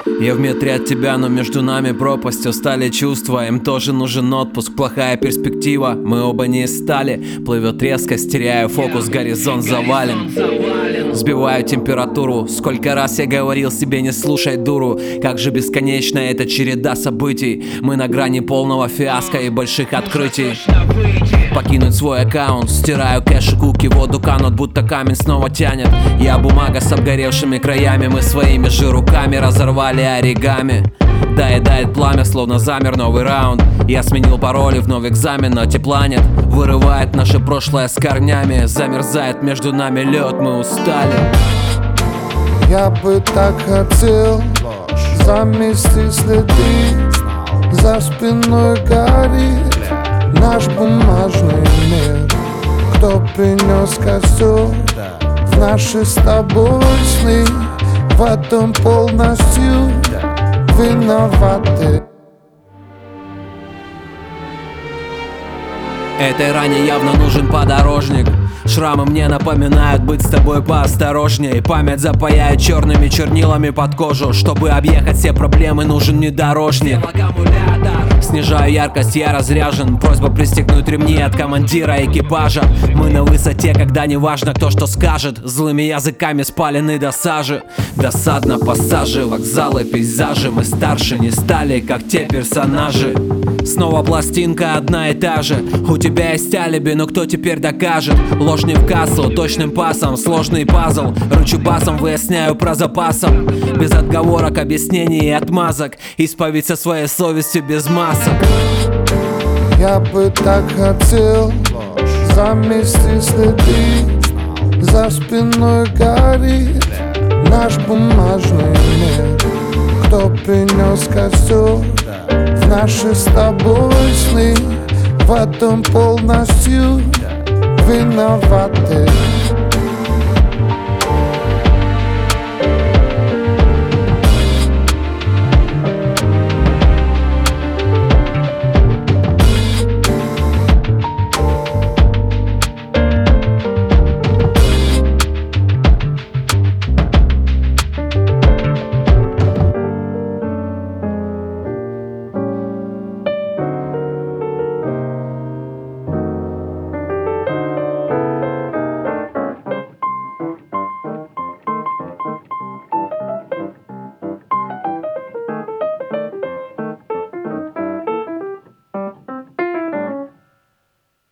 Я в метре от тебя, но между нами пропасть. Устали чувства, им тоже нужен отпуск. Плохая перспектива, мы оба не из стали. Плывет резкость, теряю фокус, горизонт завален. Сбиваю температуру. Сколько раз я говорил себе, не слушай дуру. Как же бесконечна эта череда событий. Мы на грани полного фиаско и больших открытий. Покинуть свой аккаунт, стираю кэш и куки, воду канут, будто камень снова тянет. Я бумага с обгоревшими краями, мы своими же руками разорвали оригами. Доедает пламя, словно замер новый раунд. Я сменил пароли, вновь экзамен, но тепланет. Вырывает наше прошлое с корнями. Замерзает между нами лед, мы устали. Я бы так хотел замести следы. За спиной горит наш бумажный мир. Кто принес костюм в наши с тобой сны? В этом полностью виноваты. Этой ране явно нужен подорожник. Шрамы мне напоминают быть с тобой поосторожней. Память запаяет черными чернилами под кожу. Чтобы объехать все проблемы, нужен внедорожник. Снижаю яркость, я разряжен. Просьба пристегнуть ремни от командира экипажа. Мы на высоте, когда не важно, кто что скажет. Злыми языками спалены до сажи. Досадно пассажи, вокзалы, пейзажи. Мы старше не стали, как те персонажи. Снова пластинка одна и та же. У тебя есть алиби, но кто теперь докажет? Ложь не в кассу, точным пасом, сложный пазл. Рычу басом, выясняю про запасом. Без отговорок, объяснений и отмазок. Исповедь со своей совестью без масок. Я бы так хотел замести следы. За спиной горит наш бумажный мир. Кто принес костюм в наши с тобой сны? В этом полностью виноваты.